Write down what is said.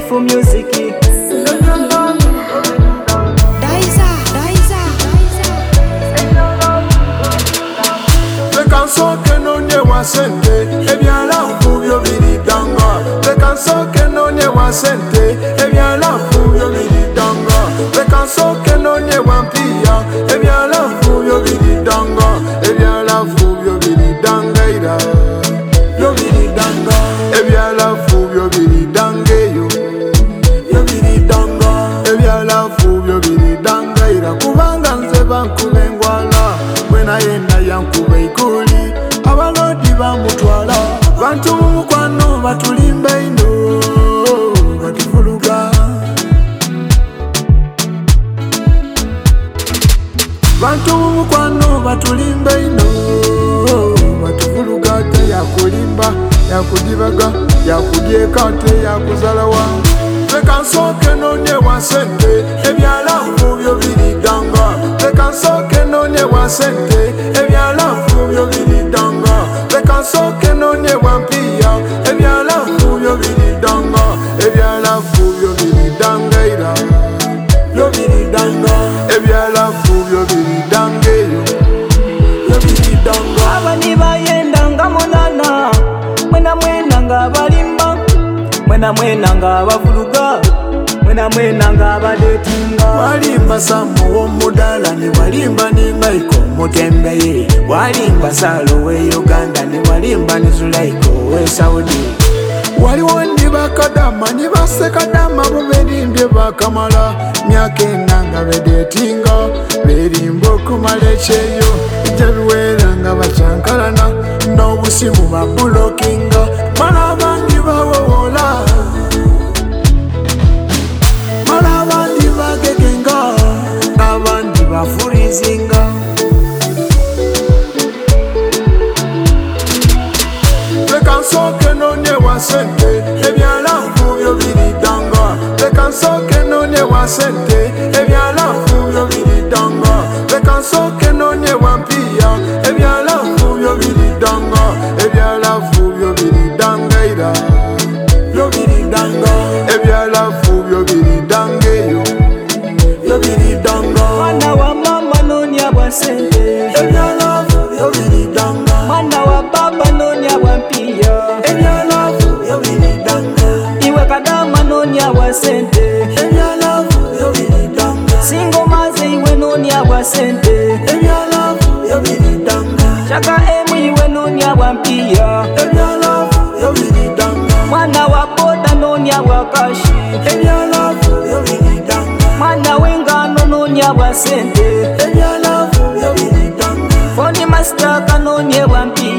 beautiful music. Soke nonye wasente ebyalafu byo biridanga leka soke nonye wasente ebyalafu byo biridanga leka soke nonye wampia ebyalafu byo biridanga ebyalafu byo biridanga ira byo biridanga ebyalafu byo biridanga yo byo biridanga ebyalafu byo biridanga ira kubanga nze bankubengwala wena yenda yankube ikuli abalodi bamutwala bantu mukwano batulimba ino batuvuluga bantu mukwano batulimba ino batuvuluga teyakulimba yakudibaga yakudyeka teyakuzalawa leka nsoke nonye wasente ebyalafu byo biridanga leka nsoke nonye wasente ebyalafu byo biridanga leka nsoke nonye wampia ebyalafu byo biridanga ebyalafu byo biridanga ira byo biridanga ebyalafu byo biridanga eyo byo biridanga abani bayendanga monana mwena nga balimba mwena nga bavuluga mwena nga badetinga walimba Samu w'omudala ne walimba ne Michael Mutembeye walimba Salo we Uganda ne walimba ne Zulaiko we Saudi waliwo ndi bakadama ne basekadama bo berimbye bakamala myaka ena nga bedetinga berimba okumala ekyeyo tebiwera nga bakyankalana n'obusimu babulokinga mala abandi bawowola mala abandi bagegenga abandi bafurizinga leka nsoke nonye wasente ebyalafu byo biridanga leka nsoke nonye wasente ebyalafu byo biridanga leka nsoke nonye wampia ebyalafu byo biridanga ebyalafu byo biridanga ira byo biridanga ebyalafu byo biridanga eyo byo biridanga mwana wa mama nonya wasente ebyalafu byo biridanga mwana wa baba nonya wampia ebyalafu byo biridanga iwe kadama nonya wasente ebyalafu byo biridanga singo maze iwe nonya wasente ebyalafu byo biridanga chaka emu iwe nonya wampia ebyalafu byo biridanga mwana wa boda nonya wakashi ebyalafu byo biridanga mwana wengano nonya wasente ebyalafu byo biridanga foni master kanonye wampia